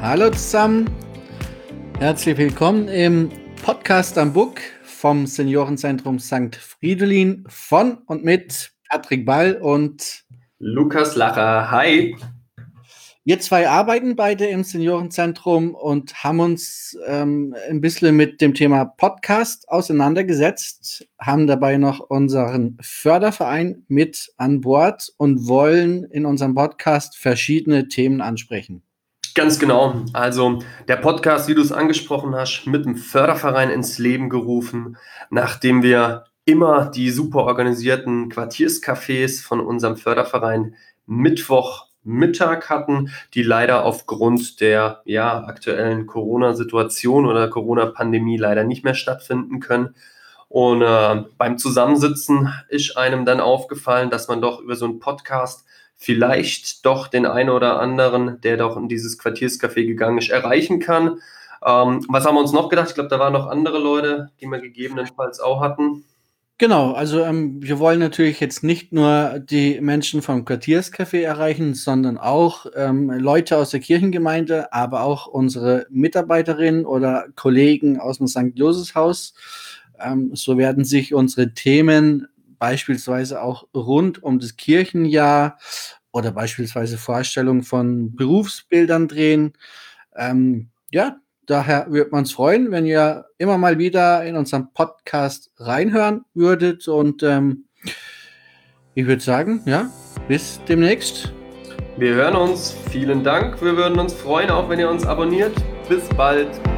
Hallo zusammen, herzlich willkommen im Podcast am Bug vom Seniorenzentrum St. Fridolin von und mit Patrick Ball und Lukas Lacher, hi. wir zwei arbeiten beide im Seniorenzentrum und haben uns ein bisschen mit dem Thema Podcast auseinandergesetzt, haben dabei noch unseren Förderverein mit an Bord und wollen in unserem Podcast verschiedene Themen ansprechen. Ganz genau. Also der Podcast, wie du es angesprochen hast, mit dem Förderverein ins Leben gerufen, nachdem wir immer die super organisierten Quartierscafés von unserem Förderverein Mittwochmittag hatten, die leider aufgrund der aktuellen Corona-Situation oder Corona-Pandemie leider nicht mehr stattfinden können. Und beim Zusammensitzen ist einem dann aufgefallen, dass man doch über so einen Podcast vielleicht doch den einen oder anderen, der doch in dieses Quartierscafé gegangen ist, erreichen kann. Was haben wir uns noch gedacht? Ich glaube, da waren noch andere Leute, die wir gegebenenfalls auch hatten. Genau, also wir wollen natürlich jetzt nicht nur die Menschen vom Quartierscafé erreichen, sondern auch Leute aus der Kirchengemeinde, aber auch unsere Mitarbeiterinnen oder Kollegen aus dem St. Josefshaus. So werden sich unsere Themen beispielsweise auch rund um das Kirchenjahr oder beispielsweise Vorstellungen von Berufsbildern drehen. Daher würde man uns freuen, wenn ihr immer mal wieder in unseren Podcast reinhören würdet. Und ich würde sagen, ja, bis demnächst. Wir hören uns. Vielen Dank. Wir würden uns freuen, auch wenn ihr uns abonniert. Bis bald.